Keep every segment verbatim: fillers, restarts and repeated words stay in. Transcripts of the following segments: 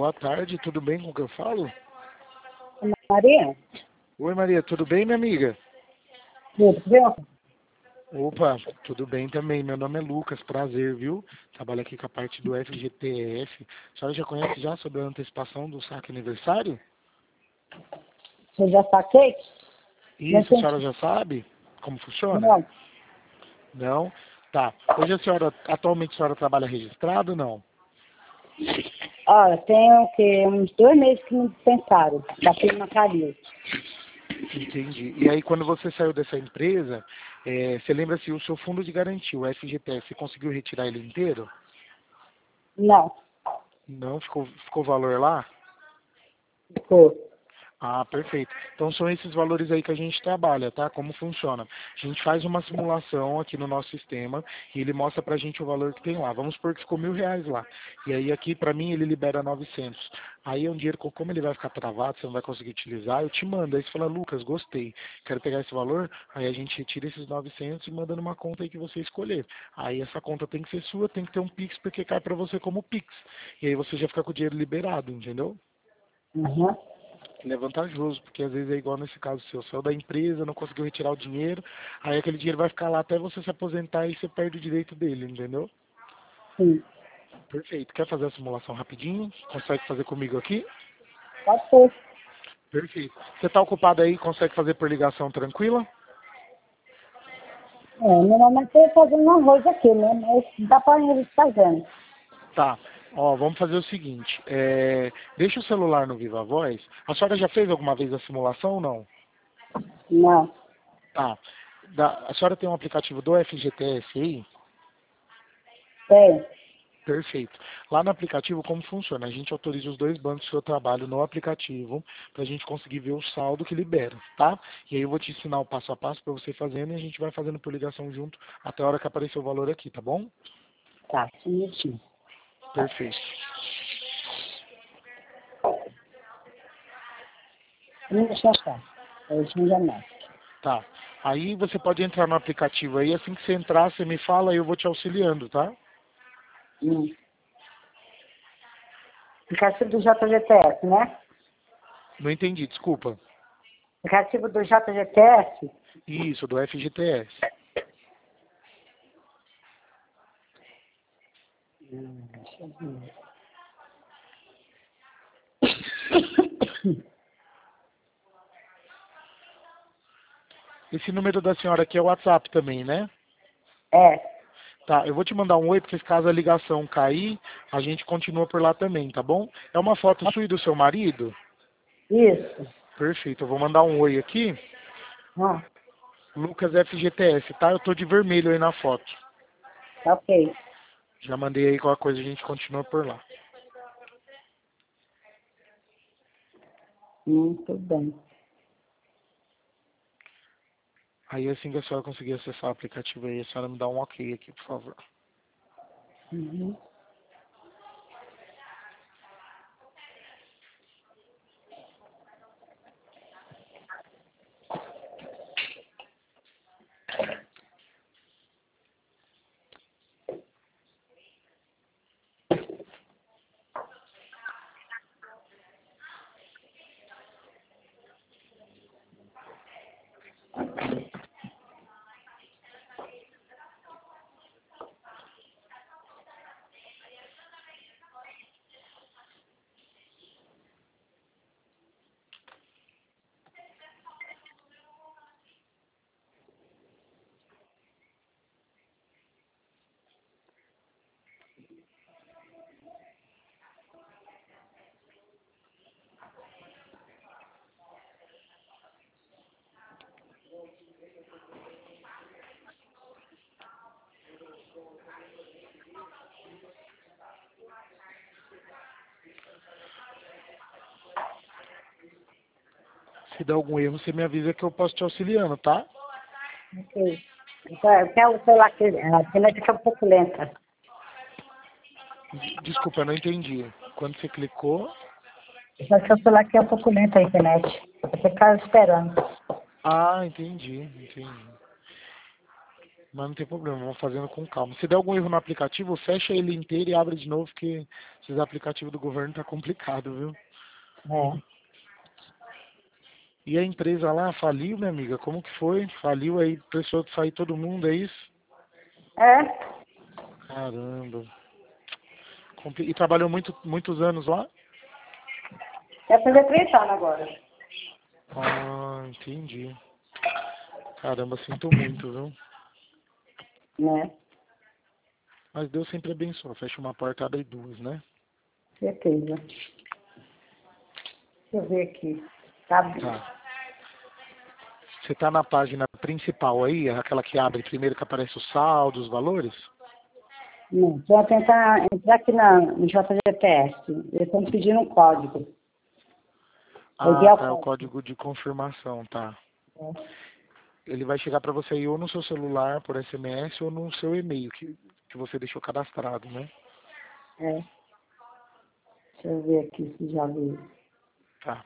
Boa tarde, tudo bem com o que eu falo? Maria? Oi, Maria, tudo bem, minha amiga? Tudo bem? Opa, tudo bem também. Meu nome é Lucas, prazer, viu? Trabalho aqui com a parte do F G T S. A senhora já conhece já sobre a antecipação do saque aniversário? Você já saquei? Isso, a senhora já sabe como funciona? Não. Não? Tá. Hoje a senhora, atualmente a senhora trabalha registrado ou não? Olha, tenho que uns dois meses que me dispensaram da firma Calil. Entendi. E aí, quando você saiu dessa empresa, é, você lembra se o seu fundo de garantia, o F G T S, você conseguiu retirar ele inteiro? Não. Não? Ficou, ficou valor lá? Ficou. Ah, perfeito. Então são esses valores aí que a gente trabalha, tá? Como funciona? A gente faz uma simulação aqui no nosso sistema e ele mostra pra gente o valor que tem lá. Vamos supor que ficou mil reais lá. E aí aqui pra mim ele libera novecentos. Aí é um dinheiro que como ele vai ficar travado, você não vai conseguir utilizar, eu te mando. Aí você fala, Lucas, gostei, quero pegar esse valor. Aí a gente retira esses novecentos e manda numa conta aí que você escolher. Aí essa conta tem que ser sua, tem que ter um Pix porque cai pra você como Pix. E aí você já fica com o dinheiro liberado, entendeu? Uhum. Ele é vantajoso, porque às vezes é igual nesse caso seu, saiu da empresa, não conseguiu retirar o dinheiro, aí aquele dinheiro vai ficar lá até você se aposentar e você perde o direito dele, entendeu? Sim. Perfeito. Quer fazer a simulação rapidinho? Consegue fazer comigo aqui? Pode ser. Perfeito. Você está ocupado aí, consegue fazer por ligação tranquila? É, normalmente eu tô fazendo um arroz aqui, né? Mas dá pra eles fazendo. Tá. Ó, vamos fazer o seguinte, é, deixa o celular no Viva Voz. A senhora já fez alguma vez a simulação ou não? Não. Tá. Da- a senhora tem um aplicativo do F G T S aí? Tem. Perfeito. Lá no aplicativo, como funciona? A gente autoriza os dois bancos que eu trabalho no aplicativo para a gente conseguir ver o saldo que libera, tá? E aí eu vou te ensinar o passo a passo para você ir fazendo e a gente vai fazendo por ligação junto até a hora que aparecer o valor aqui, tá bom? Tá, um minutinho. Perfeito. Um minutinho só. Eu já mais. Tá. Aí você pode entrar no aplicativo aí, assim que você entrar, você me fala e eu vou te auxiliando, tá? Hum. Aplicativo do J G T S, né? Não entendi, desculpa. Aplicativo do J G T S? Isso, do F G T S. Hum, deixa eu ver. Esse número da senhora aqui é o WhatsApp também, né? É. Tá, eu vou te mandar um oi, porque caso a ligação cair, a gente continua por lá também, tá bom? É uma foto sua e do seu marido? Isso. Perfeito, eu vou mandar um oi aqui. Ah, Lucas F G T S, tá? Eu tô de vermelho aí na foto. ok. Já mandei aí qualquer coisa, a gente continua por lá. Muito bem. Aí assim que a senhora conseguir acessar o aplicativo aí, a senhora me dá um ok aqui, por favor. Uhum. Se der algum erro, você me avisa que eu posso te auxiliando, tá? Ok. Então, eu quero o celular que a internet fica um pouco lenta. Desculpa, eu não entendi. Quando você clicou... Só que o celular aqui é um pouco lento a internet. Você fica esperando. Ah, entendi, entendi. Mas não tem problema, vamos fazendo com calma. Se der algum erro no aplicativo, fecha ele inteiro e abre de novo, porque esses aplicativos do governo tá complicado, viu? É. E a empresa lá faliu, minha amiga? Como que foi? Faliu aí, precisou sair todo mundo, é isso? É. Caramba. Compli- E trabalhou muito, muitos anos lá? Vai fazer três anos agora. Ah, entendi. Caramba, sinto muito, viu? Né? Mas Deus sempre abençoa. Fecha uma porta, abre duas, né? Certeza. Deixa eu ver aqui. Tá bem. Tá. Você tá na página principal aí, aquela que abre primeiro que aparece o saldo, os valores? Não, vou tentar entrar aqui na, no J G P S. Eles estão pedindo um código. Eu dei Ah, o tá, é o código. código de confirmação, tá. É. Ele vai chegar para você aí ou no seu celular por S M S ou no seu e-mail que, que você deixou cadastrado, né? É. Deixa eu ver aqui se já vi. Tá.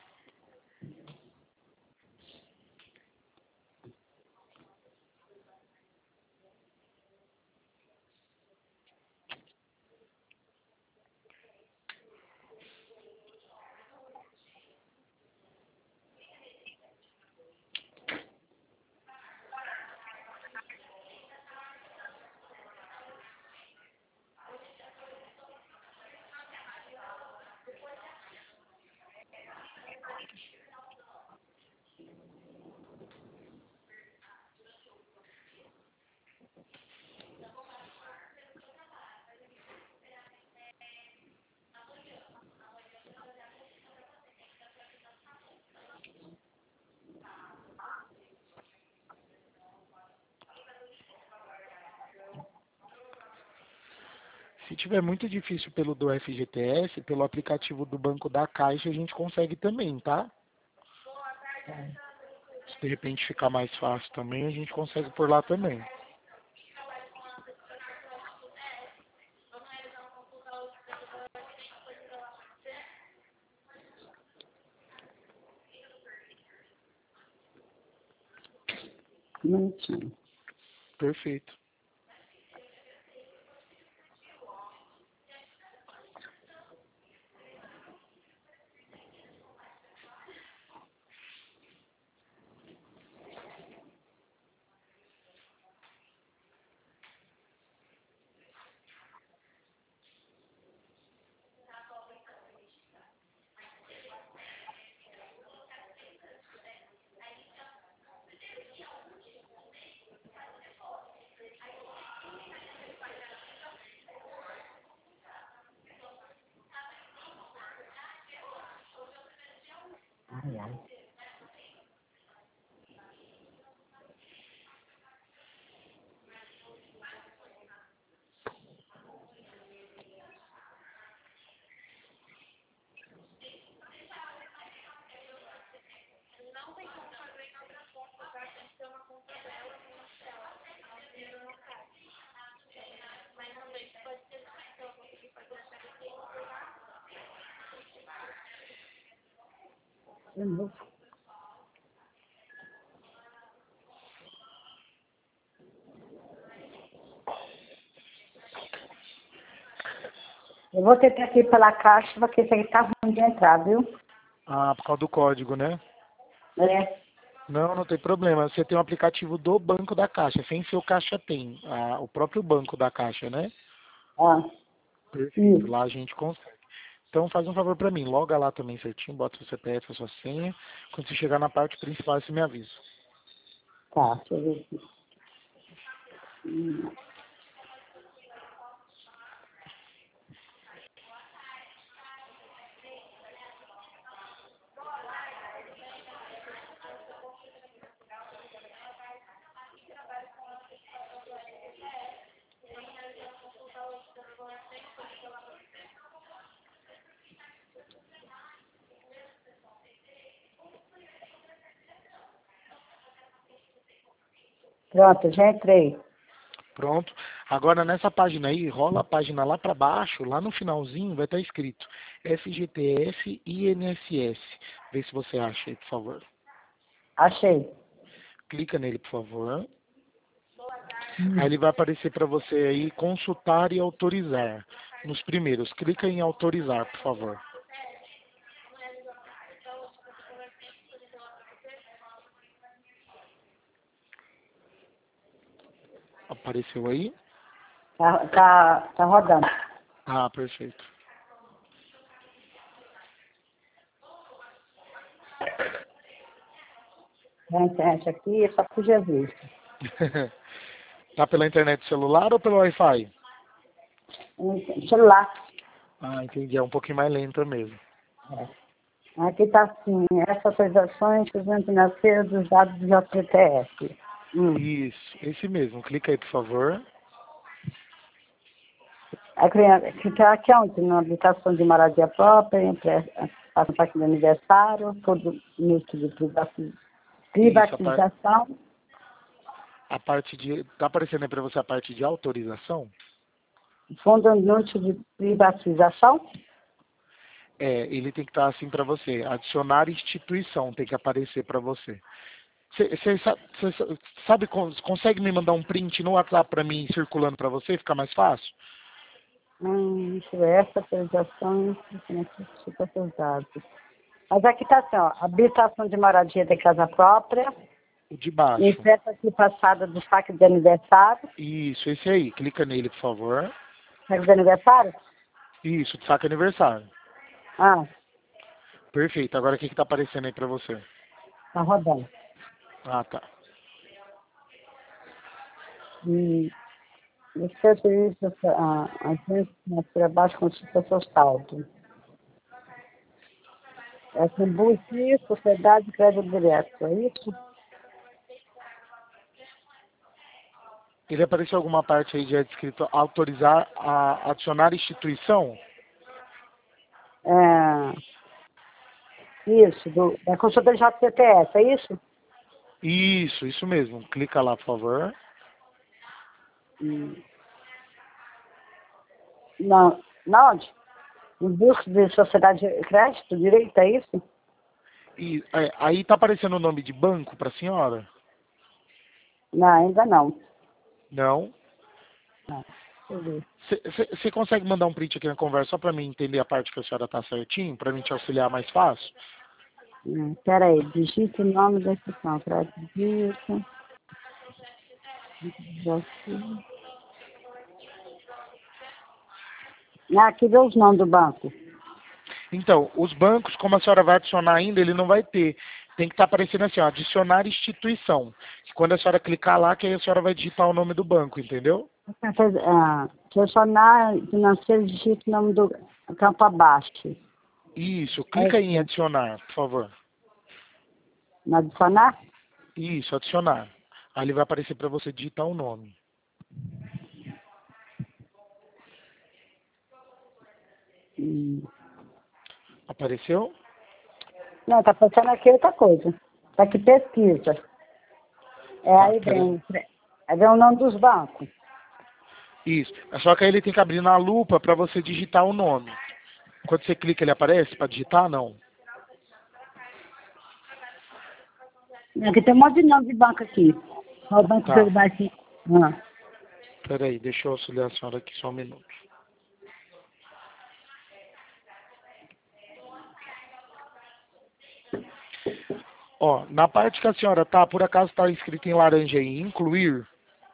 Se tiver muito difícil pelo do F G T S, pelo aplicativo do Banco da Caixa a gente consegue também, tá? Se de repente ficar mais fácil também, a gente consegue por lá também. Um minutinho. Perfeito. Ai, ai. De novo. Eu vou tentar aqui pela caixa, porque isso aqui tá ruim de entrar, viu? Ah, por causa do código, né? É. Não, não tem problema. Você tem um aplicativo do Banco da Caixa, sem ser o Caixa Tem. Ah, o próprio Banco da Caixa, né? Ó. Perfeito. Isso. Lá a gente consegue. Então faz um favor pra mim, loga lá também certinho, bota seu C P F, a sua senha. Quando você chegar na parte principal, você me avisa. Tá, deixa eu ver aqui. Hum. Pronto, já entrei. Pronto. Agora nessa página aí, rola a página lá para baixo, lá no finalzinho vai estar escrito F G T S I N S S. Vê se você acha aí, por favor. Achei. Clica nele, por favor. Hum. Aí ele vai aparecer para você aí consultar e autorizar. Nos primeiros, clica em autorizar, por favor. Apareceu aí? Tá, tá, tá rodando. Ah, perfeito. A internet aqui é só por Jesus. Tá pela internet celular ou pelo Wi-Fi? Um celular. Ah, entendi. É um pouquinho mais lenta mesmo. É. Aqui está assim, essas autorizações financeiras dos dados do J T F. Hum. Isso, esse mesmo. Clica aí, por favor. Clicar aqui onde? Na habilitação de moradia própria, passa para aqui do aniversário, todo início de Isso, a, par... privatização. a parte de... Tá aparecendo aí para você a parte de autorização? Fundo anúncio de privatização. É, ele tem que estar assim para você. Adicionar instituição tem que aparecer para você. Você sabe, consegue me mandar um print no WhatsApp para mim circulando para você? Fica mais fácil? Hum, isso é essa autorização fica pesado. Mas aqui está assim, ó, habilitação de moradia de casa própria. O de baixo. E festa aqui passada do saque de aniversário. Isso, esse aí. Clica nele, por favor. Saque de aniversário? Isso, saque aniversário. Ah. Perfeito. Agora o que está aparecendo aí para você? Tá rodando. Ah, tá. E esse serviço, a agência financeira baixa com seu saldo. É Tribute, Sociedade de Crédito Direto, é isso? Ele apareceu alguma parte aí de escrito autorizar a adicionar instituição? É, isso, do, da consulta do J T S, é isso? Isso, isso mesmo. Clica lá, por favor. Hum. Não, na onde? No busca de Sociedade de Crédito Direito, é isso? E é, aí tá aparecendo o nome de banco para a senhora? Não, ainda não. Não. Não. Você consegue mandar um print aqui na conversa só para mim entender a parte que a senhora tá certinho, para mim te auxiliar mais fácil? Hum, Espera aí, digite o nome da instituição. Crédito. Aqui vê os nomes do banco. Então, os bancos, como a senhora vai adicionar ainda, ele não vai ter. Tem que estar aparecendo assim, ó, adicionar instituição. Quando a senhora clicar lá, que aí a senhora vai digitar o nome do banco, entendeu? Ah, selecionar financeiro, digite o nome do campo abaixo. Isso, clica aí em adicionar, por favor. No adicionar? Isso, adicionar. Aí ele vai aparecer para você digitar o nome. Hum. Apareceu? Não, tá passando aqui outra coisa. Tá aqui pesquisa. É, Tá, aí pera vem, aí vem o nome dos bancos. Isso. Só que aí ele tem que abrir na lupa para você digitar o nome. Quando você clica, ele aparece para digitar? Não. Aqui tem um monte de nome de banco aqui. Olha o banco Tá. que ele vai aqui. Ah. Peraí, deixa eu auxiliar a senhora aqui só um minuto. Ó, na parte que a senhora tá, por acaso está escrito em laranja aí, incluir?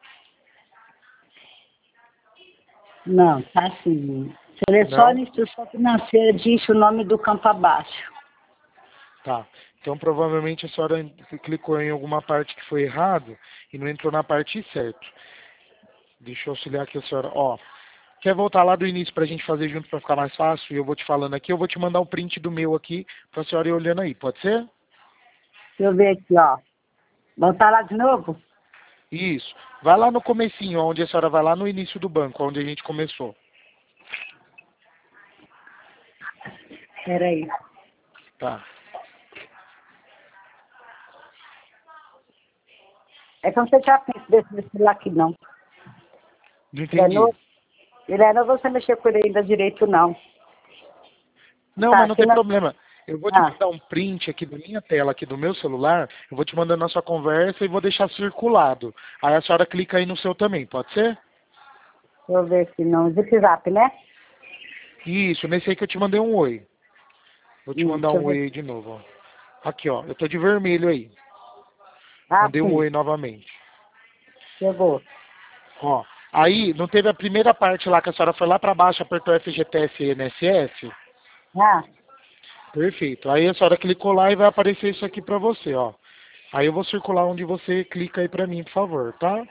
Não, tá assim. Selecione Não? instituição financeira, diz o nome do campo abaixo. Tá. Então provavelmente a senhora clicou em alguma parte que foi errado e não entrou na parte certa. Deixa eu auxiliar aqui a senhora. Ó, quer voltar lá do início pra gente fazer junto pra ficar mais fácil? E eu vou te falando aqui, eu vou te mandar um print do meu aqui pra senhora ir olhando aí, pode ser? Deixa eu ver aqui, ó. Voltar lá de novo? Isso. Vai lá no comecinho, onde a senhora vai lá no início do banco, onde a gente começou. Peraí. Tá. É que eu não sei se já penso desse, desse lá aqui, não. Não Ele é entendi. novo? Ele é novo, você mexer com ele ainda direito, não. Não, Tá, mas não aqui tem na... problema. Eu vou te Ah, mandar um print aqui da minha tela, aqui do meu celular. Eu vou te mandando na sua conversa e vou deixar circulado. Aí a senhora clica aí no seu também, pode ser? deixa eu ver aqui, não. Zip Zap, né? Isso, nesse aí que eu te mandei um oi. Vou te Hum, mandar deixa eu um oi ver. aí de novo, ó. Aqui, ó. Eu tô de vermelho aí. Ah, Mandei um sim, oi novamente. chegou. Ó. Aí, não teve a primeira parte lá que a senhora foi lá pra baixo, apertou F G T S e I N S S? Ah, Perfeito. Aí a senhora clicou lá e vai aparecer isso aqui pra você, ó. Aí eu vou circular onde você clica aí pra mim, por favor, tá?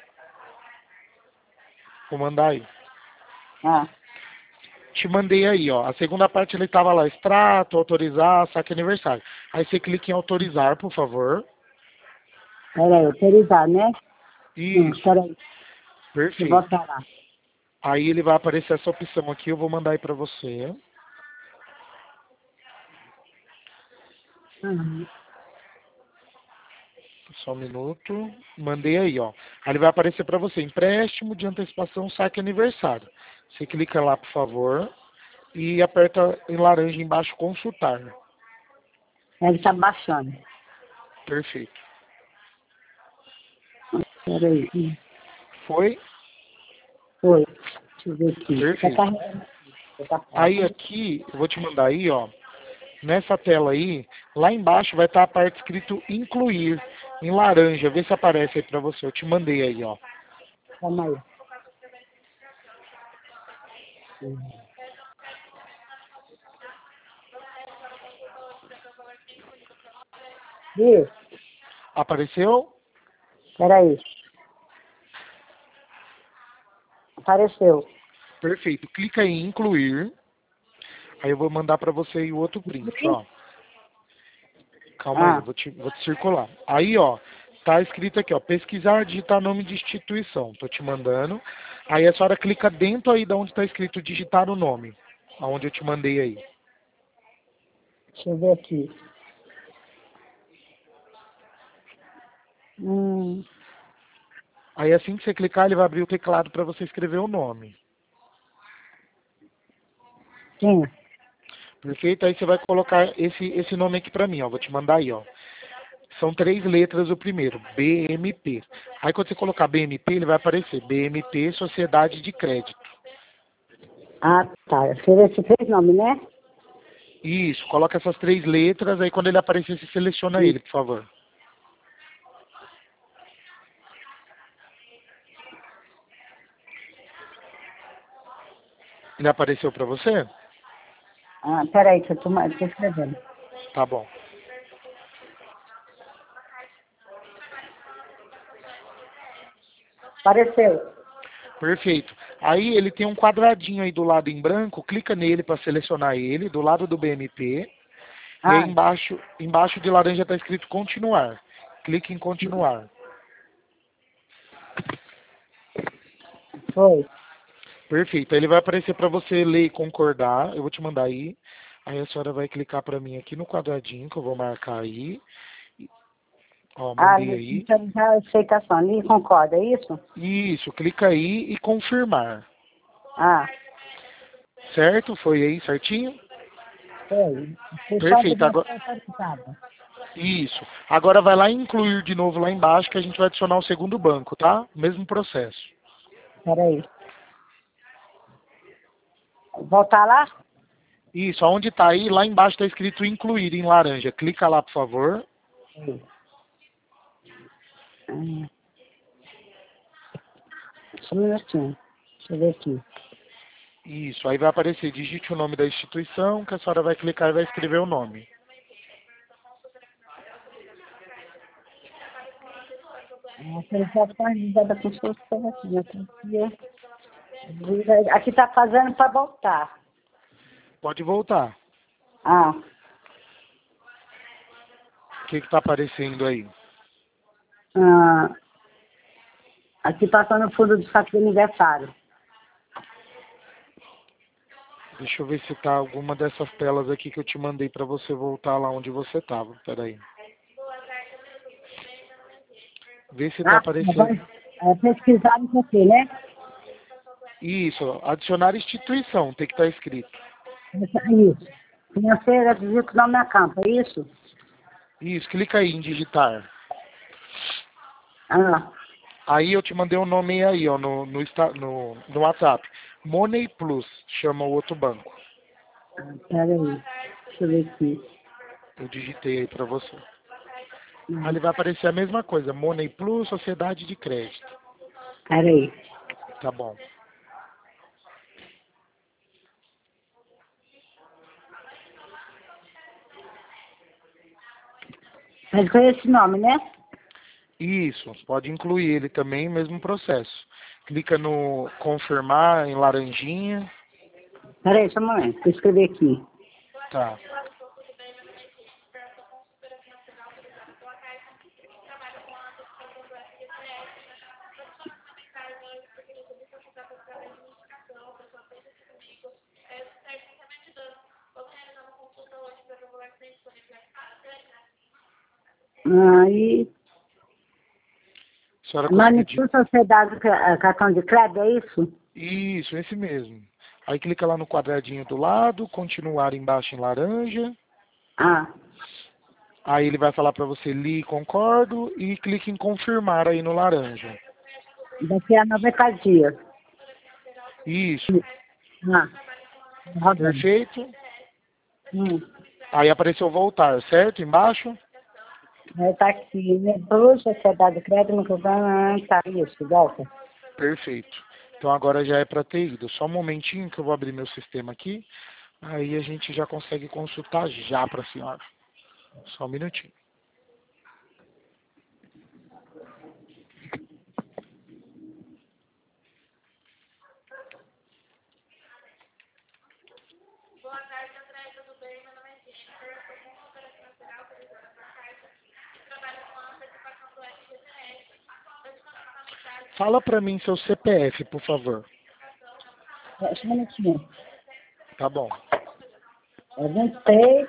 Vou mandar aí. ah. Te mandei aí, ó. A segunda parte ele tava lá, extrato, autorizar, saque aniversário. Aí você clica em autorizar, por favor. Peraí, autorizar, né? Hum, Isso, peraí, deixa eu perfeito. botar lá. Aí ele vai aparecer essa opção aqui, eu vou mandar aí pra você. Uhum. Só um minuto. Mandei aí, ó. Aí ele vai aparecer pra você, empréstimo de antecipação, saque aniversário. Você clica lá, por favor, e aperta em laranja embaixo, consultar. Ele tá baixando. Perfeito. Peraí. Hum, Foi? foi. Deixa eu ver aqui. Tá Perfeito. carregando. Tá Aí fácil. aqui, eu vou te mandar aí, ó. Nessa tela aí, lá embaixo vai estar a parte escrito incluir, em laranja. Vê se aparece aí pra você. Eu te mandei aí, ó. Calma aí. Hum. Viu? Apareceu? Peraí. Apareceu. Perfeito. Clica em incluir. Aí eu vou mandar pra você aí o outro print, ó. Calma aí, Ah, vou te, vou te circular. Aí, ó, tá escrito aqui, ó, pesquisar, digitar nome de instituição. Tô te mandando. Aí a senhora clica dentro aí da onde tá escrito digitar o nome. Aonde eu te mandei aí. deixa eu ver aqui. Hum, Aí assim que você clicar, ele vai abrir o teclado para você escrever o nome. sim. Perfeito? Aí você vai colocar esse, esse nome aqui pra mim, ó. Vou te mandar aí, ó. São três letras o primeiro, B M P. Aí quando você colocar B M P, ele vai aparecer B M P Sociedade de Crédito. Ah, tá. Esse três nomes, né? Isso, coloca essas três letras, aí quando ele aparecer, você seleciona Hum. ele, por favor. Ele apareceu pra você? Ah, peraí, que eu tô, ma- tô escrevendo. Tá bom. Apareceu. Perfeito. Aí ele tem um quadradinho aí do lado em branco, clica nele para selecionar ele, do lado do B M P. E aí Ah, embaixo, embaixo de laranja está escrito continuar. Clique em continuar. foi. Perfeito. Aí ele vai aparecer para você ler e concordar. Eu vou te mandar aí. Aí a senhora vai clicar para mim aqui no quadradinho que eu vou marcar aí. Ó, Ah, mandei aí. já a aceitação ali, concorda, é isso? Isso, clica aí e confirmar. Ah, Certo? Foi aí certinho? foi. Pessoal de Perfeito. Agora, doação solicitada. isso. Agora vai lá e incluir de novo lá embaixo que a gente vai adicionar o segundo banco, tá? Mesmo processo. Peraí. Voltar lá? Isso, aonde tá aí, lá embaixo tá escrito incluir em laranja. Clica lá, por favor. Peraí. Ah, só um minutinho. Deixa eu ver aqui. Isso, aí vai aparecer, digite o nome da instituição, que a senhora vai clicar e vai escrever o nome. A autorização realizada com sua observação. Aqui está fazendo para voltar. Pode voltar. Ah, O que que tá aparecendo aí? ah, aqui passando no fundo do saco de aniversário. Deixa eu ver se tá alguma dessas telas aqui que eu te mandei pra você voltar lá onde você tava. Peraí. Vê se tá Ah, aparecendo. agora é, pesquisar isso aqui, né? Isso, adicionar instituição, tem que estar escrito. Isso. Financeira, digito na minha campo, é isso? Isso, clica aí em digitar. Ah, Aí eu te mandei um nome aí, ó, no, no, Insta- no, no WhatsApp. Money Plus, chama o outro banco. peraí. Deixa eu ver aqui. Eu digitei aí pra você. Aí Hum, ele vai aparecer a mesma coisa, Money Plus, Sociedade de Crédito. Peraí. Tá bom. Mas com esse nome, né? Isso, pode incluir ele também, mesmo processo. Clica no confirmar em laranjinha. Peraí, só um momento. Vou escrever aqui. Tá. Aí, A senhora conseguiu de... Manicure Sociedade Ca- Cartão de Crédito, é isso? Isso, esse mesmo. Aí clica lá no quadradinho do lado, continuar embaixo em laranja. Ah, Aí ele vai falar para você li concordo e clique em confirmar aí no laranja. daqui a noventa dias. Isso, Ah, rodando. perfeito. Hum. Aí apareceu voltar, certo? Embaixo? Aí tá aqui, né? Plus, Sociedade de Crédito, no programa, tá isso, volta. Perfeito. Então agora já é para ter ido. Só um momentinho que eu vou abrir meu sistema aqui. Aí a gente já consegue consultar já para a senhora. Só um minutinho. Fala para mim seu C P F, por favor. É, só um minutinho. Tá bom. É vinte e seis,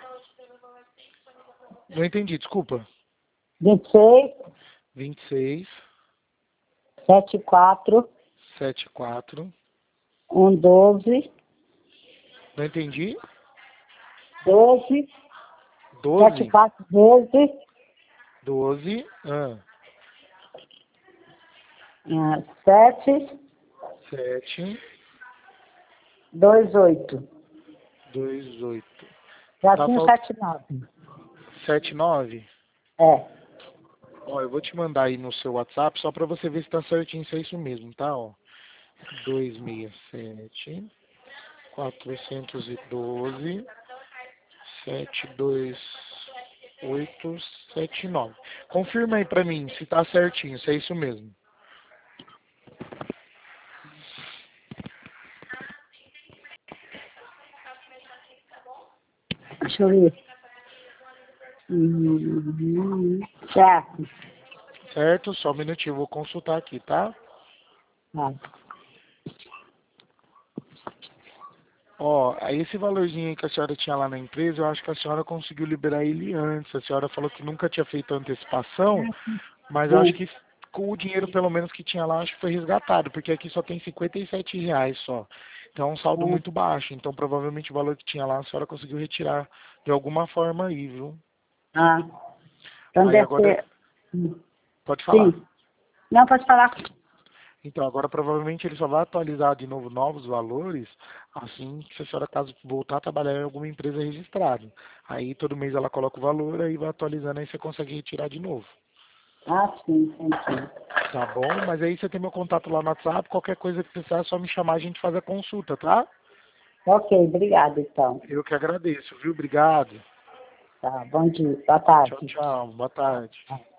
Não entendi, desculpa. vinte e seis, vinte e seis, setenta e quatro, setenta e quatro. doze, Não entendi. doze, setenta e doze. quatro, doze, doze. Ah, ah, sete, sete. dois, oito. dois, oito. Tá Tracinho faltando setenta e nove. sete, nove. É. Ó, eu vou te mandar aí no seu WhatsApp só para você ver se tá certinho, se é isso mesmo, tá? Ó, dois seis sete, quatrocentos e doze, sete dois oito sete nove. Confirma aí pra mim se tá certinho, se é isso mesmo. Deixa eu ver. Hum, certo. Certo? Só um minutinho, eu vou consultar aqui, tá? Tá. Ó, aí esse valorzinho aí que a senhora tinha lá na empresa, eu acho que a senhora conseguiu liberar ele antes. A senhora falou que nunca tinha feito antecipação, mas eu acho Hum. que com o dinheiro pelo menos que tinha lá, acho que foi resgatado, porque aqui só tem cinquenta e sete reais só. Então é um saldo Hum. muito baixo. Então provavelmente o valor que tinha lá a senhora conseguiu retirar de alguma forma aí, viu? Ah, então Aí deve agora, ser. Hum. pode falar. Sim. Não, pode falar. Então, agora provavelmente ele só vai atualizar de novo novos valores assim que se a senhora caso voltar a trabalhar em alguma empresa registrada. Aí todo mês ela coloca o valor, aí vai atualizando, aí você consegue retirar de novo. Ah, sim, entendi. Tá bom? Mas aí você tem meu contato lá no WhatsApp, qualquer coisa que precisar é só me chamar, a gente faz a consulta, tá? Ok, obrigado, então. Eu que agradeço, viu? Obrigado. Tá, bom dia. Boa Tchau, tarde. tchau. Boa tarde. Tá.